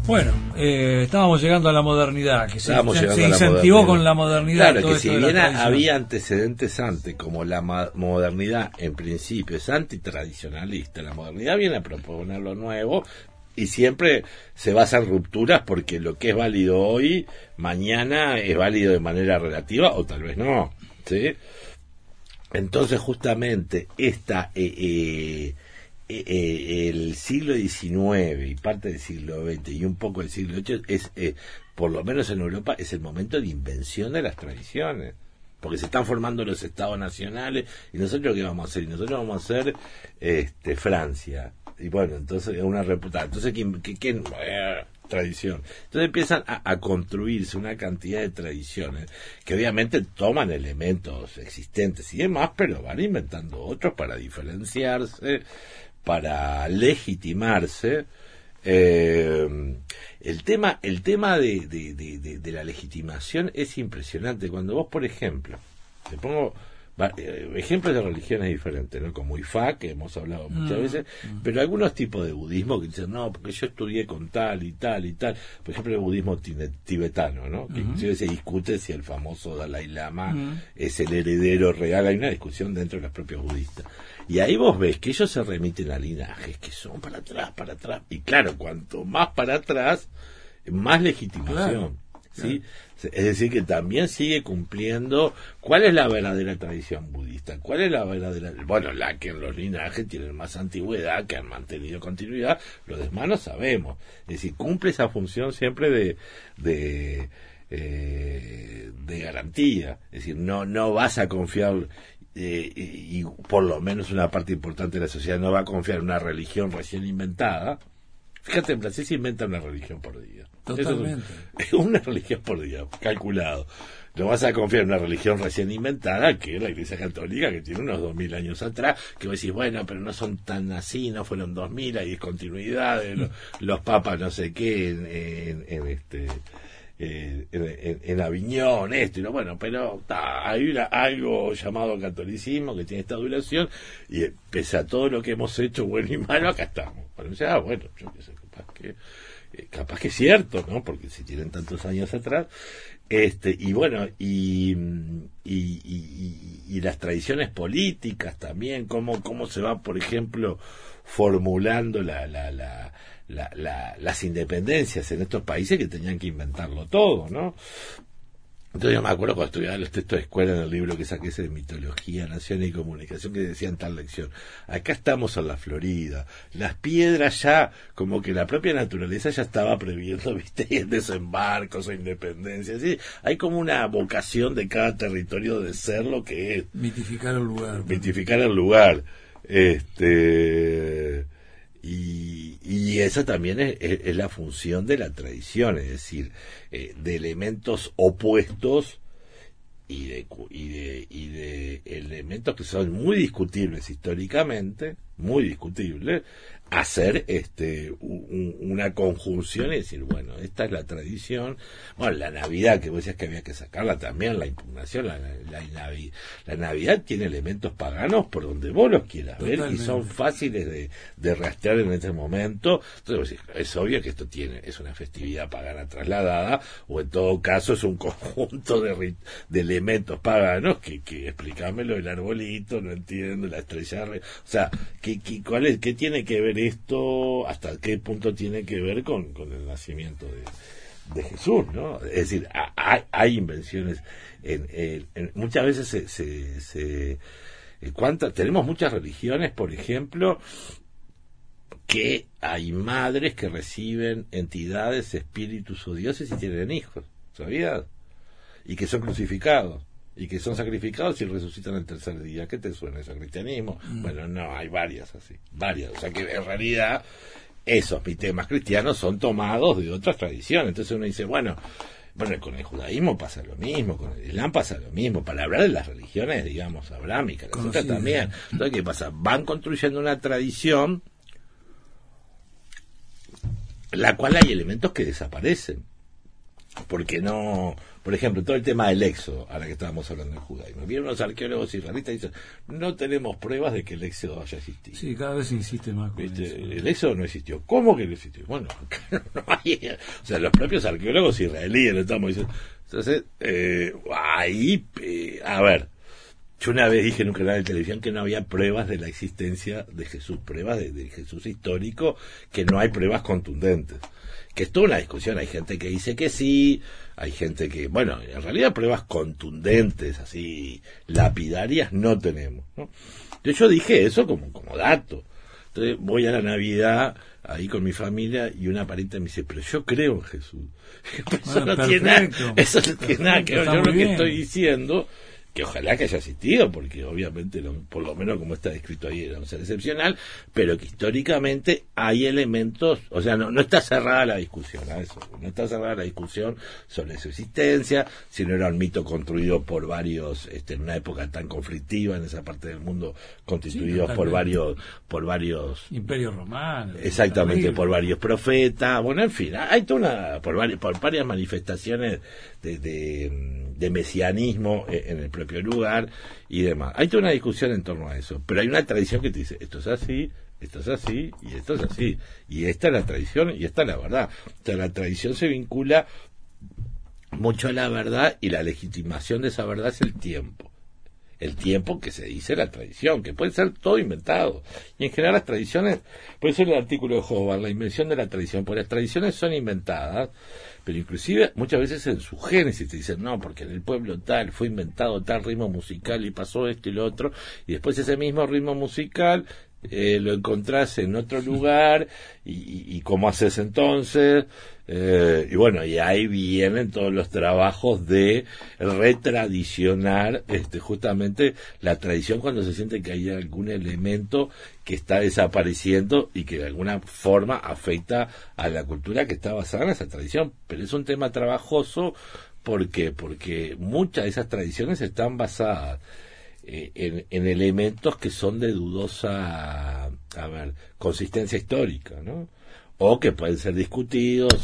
Bueno, estábamos llegando a la modernidad, que se Estábamos incentivó con la modernidad. Claro, todo que si esto de la bien tradición. había antecedentes antes, como la modernidad en principio es antitradicionalista, la modernidad viene a proponer lo nuevo y siempre se basa en rupturas porque lo que es válido hoy, mañana es válido de manera relativa o tal vez no, ¿sí? Entonces justamente el siglo XIX y parte del siglo XX y un poco del siglo XVIII es, por lo menos en Europa, es el momento de invención de las tradiciones, porque se están formando los estados nacionales y nosotros ¿qué vamos a hacer? Y nosotros vamos a hacer Francia, y bueno, entonces es una reputada, entonces ¿quién? Tradición. Entonces empiezan a construirse una cantidad de tradiciones que obviamente toman elementos existentes y demás, pero van inventando otros para diferenciarse, para legitimarse. El tema de la legitimación es impresionante. Cuando vos, por ejemplo, te pongo ejemplos de religiones diferentes, ¿no? Como Ifá, que hemos hablado muchas veces, pero algunos tipos de budismo que dicen, no, porque yo estudié con tal y tal y tal. Por ejemplo, el budismo tibetano, ¿no? Que inclusive se discute si el famoso Dalai Lama es el heredero real. Hay una discusión dentro de los propios budistas. Y ahí vos ves que ellos se remiten a linajes que son para atrás, para atrás. Y claro, cuanto más para atrás, más legitimación. Claro. ¿Sí? Es decir, que también sigue cumpliendo. ¿Cuál es la verdadera tradición budista? ¿Cuál es la verdadera? Bueno, la que en los linajes tienen más antigüedad, que han mantenido continuidad, los demás no sabemos. Es decir, cumple esa función siempre de garantía. Es decir, no vas a confiar, y por lo menos una parte importante de la sociedad no va a confiar en una religión recién inventada. Fíjate, en Brasil se inventa una religión por día. Totalmente. Es una religión por día, calculado. No vas a confiar en una religión recién inventada, que es la Iglesia Católica, que tiene unos 2000 años atrás, que vos decís, bueno, pero no son tan así, no fueron 2000, hay discontinuidad, los papas no sé qué, en Aviñón, y no, bueno, pero hay algo llamado catolicismo que tiene esta duración, y pese a todo lo que hemos hecho, bueno y malo, acá estamos. Bueno, yo qué sé, capaz que es cierto, ¿no? Porque si tienen tantos años atrás, y bueno, y las tradiciones políticas también, cómo se va, por ejemplo, formulando las independencias en estos países que tenían que inventarlo todo, ¿no? Entonces yo me acuerdo cuando estudiaba los textos de escuela en el libro que saqué ese de Mitología, Nación y Comunicación, que decía en tal lección, acá estamos en la Florida, las piedras ya, como que la propia naturaleza ya estaba previendo, viste, desembarcos o independencias, ¿sí? Hay como una vocación de cada territorio de ser lo que es. Mitificar el lugar. Mitificar el lugar. Y esa también es la función de la tradición, es decir, de elementos opuestos y de elementos que son muy discutibles históricamente, muy discutibles, hacer una conjunción y decir, bueno, esta es la tradición. Bueno, la Navidad, que vos decías que había que sacarla también, la impugnación, la Navidad tiene elementos paganos por donde vos los quieras ver. Totalmente. Y son fáciles de rastrear en este momento. Entonces vos decís, es obvio que esto es una festividad pagana trasladada, o en todo caso es un conjunto de elementos paganos que explicámelo, el arbolito, no entiendo, la estrella, o sea, ¿qué tiene que ver esto? ¿Hasta qué punto tiene que ver con el nacimiento de Jesús, ¿no? Es decir, hay invenciones muchas veces tenemos muchas religiones, por ejemplo, que hay madres que reciben entidades, espíritus o dioses y tienen hijos, ¿sabías? Y que son crucificados y que son sacrificados y resucitan el tercer día. ¿Qué te suena eso? ¿Cristianismo? Bueno, no, hay varias así, varias. O sea que en realidad esos temas cristianos son tomados de otras tradiciones. Entonces uno dice, bueno, con el judaísmo pasa lo mismo, con el islam pasa lo mismo, para hablar de las religiones, digamos, abrámicas, las otras también. Entonces, ¿qué pasa? Van construyendo una tradición la cual hay elementos que desaparecen. Porque por ejemplo, todo el tema del éxodo, ahora que estábamos hablando del judaísmo. Vienen los arqueólogos israelitas y dicen, no tenemos pruebas de que el éxodo haya existido. Sí, cada vez se insiste más con eso. El éxodo no existió. ¿Cómo que no existió? Bueno, no hay, o sea, los propios arqueólogos israelíes lo estamos diciendo. Entonces, a ver, yo una vez dije en un canal de televisión que no había pruebas de la existencia de Jesús, pruebas de Jesús histórico, que no hay pruebas contundentes. Que es toda una discusión, hay gente que dice que sí, hay gente que, bueno, en realidad pruebas contundentes, así, lapidarias, no tenemos, ¿no? Yo dije eso como dato. Entonces voy a la Navidad ahí con mi familia y una pariente me dice, pero yo creo en Jesús. Eso no tiene nada que ver con lo que estoy diciendo, que ojalá que haya asistido, porque obviamente, por lo menos como está descrito ahí, era un ser excepcional, pero que históricamente hay elementos, o sea, no está cerrada la discusión a eso, no está cerrada la discusión sobre su existencia, si no era un mito construido por varios, en una época tan conflictiva en esa parte del mundo, constituidos por varios imperios romanos, exactamente, por varios profetas, bueno, en fin, hay toda por varias manifestaciones de mesianismo en el propio lugar y demás. Hay toda una discusión en torno a eso, pero hay una tradición que te dice, esto es así y esto es así, y esta es la tradición y esta es la verdad. O sea, la tradición se vincula mucho a la verdad y la legitimación de esa verdad es el tiempo que se dice la tradición, que puede ser todo inventado. Y en general las tradiciones, por eso el artículo de Hobart, la invención de la tradición, porque las tradiciones son inventadas, pero inclusive muchas veces en su génesis te dicen, no, porque en el pueblo tal fue inventado tal ritmo musical y pasó esto y lo otro, y después ese mismo ritmo musical lo encontrás en otro lugar, y cómo haces entonces, y bueno, y ahí vienen todos los trabajos de retradicionar justamente la tradición cuando se siente que hay algún elemento que está desapareciendo y que de alguna forma afecta a la cultura que está basada en esa tradición. Pero es un tema trabajoso porque muchas de esas tradiciones están basadas en elementos que son de dudosa consistencia histórica, ¿no? O que pueden ser discutidos,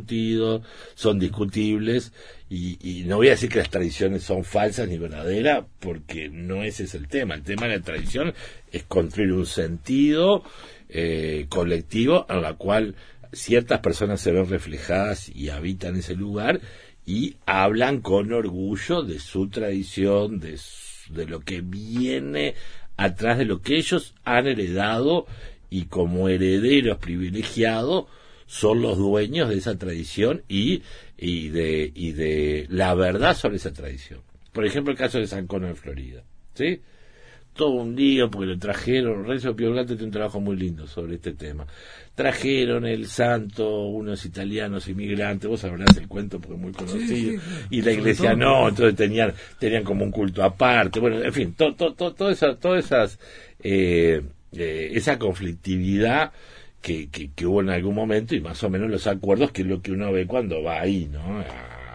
son discutibles, y no voy a decir que las tradiciones son falsas ni verdaderas, porque no ese es el tema. El tema de la tradición es construir un sentido colectivo en la cual ciertas personas se ven reflejadas y habitan ese lugar y hablan con orgullo de su tradición, de lo que viene atrás de lo que ellos han heredado, y como herederos privilegiados son los dueños de esa tradición y de la verdad sobre esa tradición. Por ejemplo, el caso de San Cono en Florida, ¿sí? Todo un lío porque lo trajeron. Renzo Piovante tiene un trabajo muy lindo sobre este tema. Trajeron el santo unos italianos inmigrantes, vos sabrás el cuento porque es muy conocido, sí. Y la iglesia no, entonces tenían como un culto aparte, bueno, en fin, todas esas esa conflictividad que hubo en algún momento, y más o menos los acuerdos, que es lo que uno ve cuando va ahí, ¿no?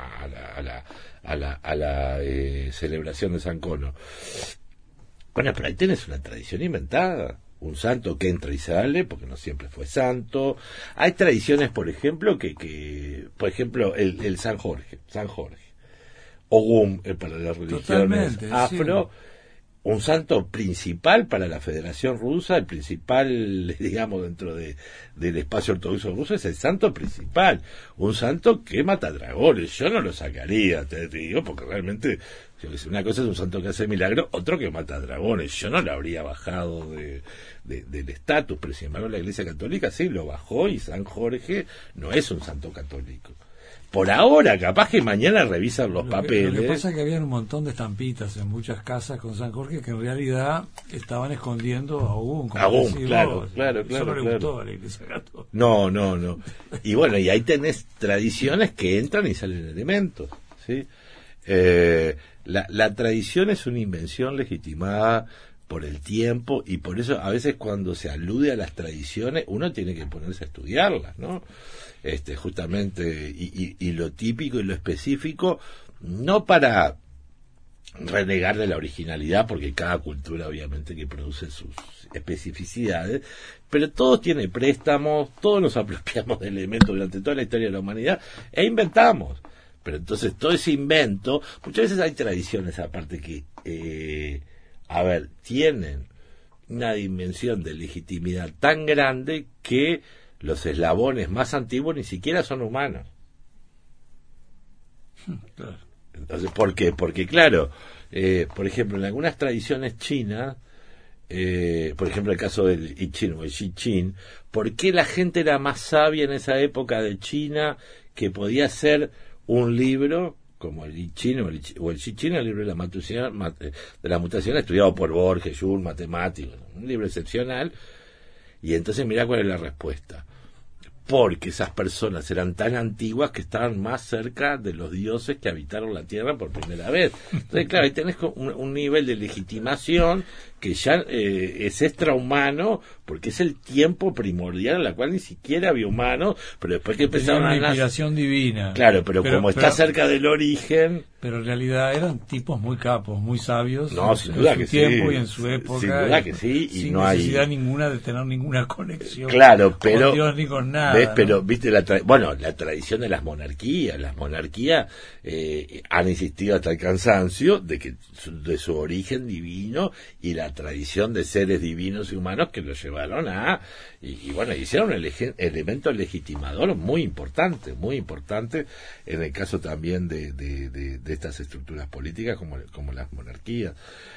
A la celebración de San Cono. Bueno, pero ahí tenés una tradición inventada, un santo que entra y sale, porque no siempre fue santo. Hay tradiciones, por ejemplo, que por ejemplo, el San Jorge, Ogún, para las religiones afro, sí. Un santo principal para la Federación Rusa, el principal, digamos, dentro del espacio ortodoxo ruso, es el santo principal, un santo que mata dragones. Yo no lo sacaría, te digo, porque realmente, una cosa es un santo que hace milagro, otro que mata dragones. Yo no lo habría bajado del estatus, pero sin embargo la Iglesia Católica sí lo bajó, y San Jorge no es un santo católico. Por ahora, capaz que mañana revisan los papeles. Lo que pasa es que había un montón de estampitas en muchas casas con San Jorge que en realidad estaban escondiendo a Ogún. Claro. Eso no le gustó a la Iglesia Católica. No. Y bueno, y ahí tenés tradiciones que entran y salen elementos, ¿sí? La tradición es una invención legitimada por el tiempo, y por eso a veces cuando se alude a las tradiciones uno tiene que ponerse a estudiarlas, ¿no? Justamente, y lo típico y lo específico, no para renegar de la originalidad, porque cada cultura obviamente que produce sus especificidades, pero todo tiene préstamos, todos nos apropiamos de elementos durante toda la historia de la humanidad e inventamos. Pero entonces todo ese invento, muchas veces hay tradiciones aparte que, tienen una dimensión de legitimidad tan grande que los eslabones más antiguos ni siquiera son humanos. Claro. Entonces, ¿por qué? Porque claro, por ejemplo, en algunas tradiciones chinas, por ejemplo el caso del I Ching o el Xi Ching, ¿por qué la gente era más sabia en esa época de China que podía ser un libro como el I Ching o el Xi Ching, el libro de la mutación estudiado por Borges, Jules, matemático, un libro excepcional? Y entonces mirá cuál es la respuesta. Porque esas personas eran tan antiguas que estaban más cerca de los dioses que habitaron la Tierra por primera vez. Entonces, claro, ahí tenés un nivel de legitimación que ya es extrahumano, porque es el tiempo primordial en la cual ni siquiera había humanos, pero después que empezaron a nacer... una inspiración divina. Claro, pero como está cerca del origen... Pero en realidad eran tipos muy capos, muy sabios. No, sin duda que sí. En su tiempo y en su época. Sin duda que sí. Y sin no necesidad hay... ninguna de tener ninguna conexión. Claro, pero... con Dios ni con nada. ¿Ves? ¿no? Pero, viste, la tradición de las monarquías. Las monarquías han insistido hasta el cansancio de su origen divino y la tradición de seres divinos y humanos que lo llevaron a... Y bueno, hicieron un elemento legitimador muy importante en el caso también de estas estructuras políticas como las monarquías.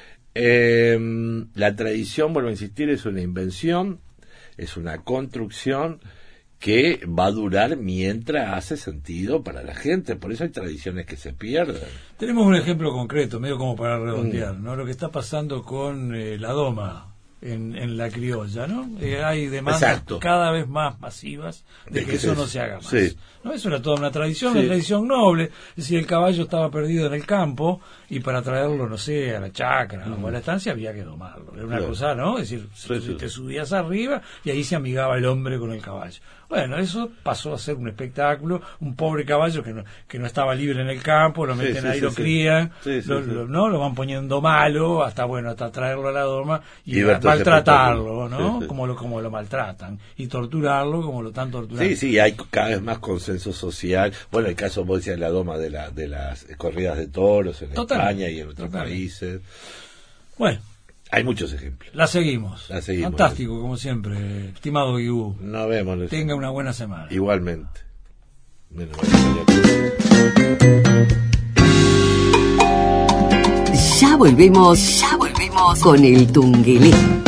La tradición, vuelvo a insistir, es una invención, es una construcción que va a durar mientras hace sentido para la gente. Por eso hay tradiciones que se pierden. Tenemos un ejemplo concreto, medio como para redondear, ¿no? Lo que está pasando con la doma en la criolla, ¿no? Hay demandas Exacto. cada vez más masivas de que eso no se haga más. Sí. ¿No? Eso era toda una tradición, Sí. una tradición noble. Es decir, el caballo estaba perdido en el campo y para traerlo, no sé, a la chacra o a la estancia había que domarlo. Era una cosa, ¿no? Es decir, te subías arriba y ahí se amigaba el hombre con el caballo. Bueno, eso pasó a ser un espectáculo, un pobre caballo que no estaba libre en el campo, lo meten ahí, lo crían, lo van poniendo malo, hasta traerlo a la doma y maltratarlo, ¿no? Sí. Como lo maltratan, y torturarlo como lo están torturando. Sí, hay cada vez más consenso social. Bueno, el caso, vos decías, la doma de las corridas de toros en España y en otros países. Bueno. Hay muchos ejemplos. La seguimos. Fantástico, como siempre, estimado Guigú. Nos vemos. Tenga una buena semana. Igualmente. Ya volvemos con el Tungelé.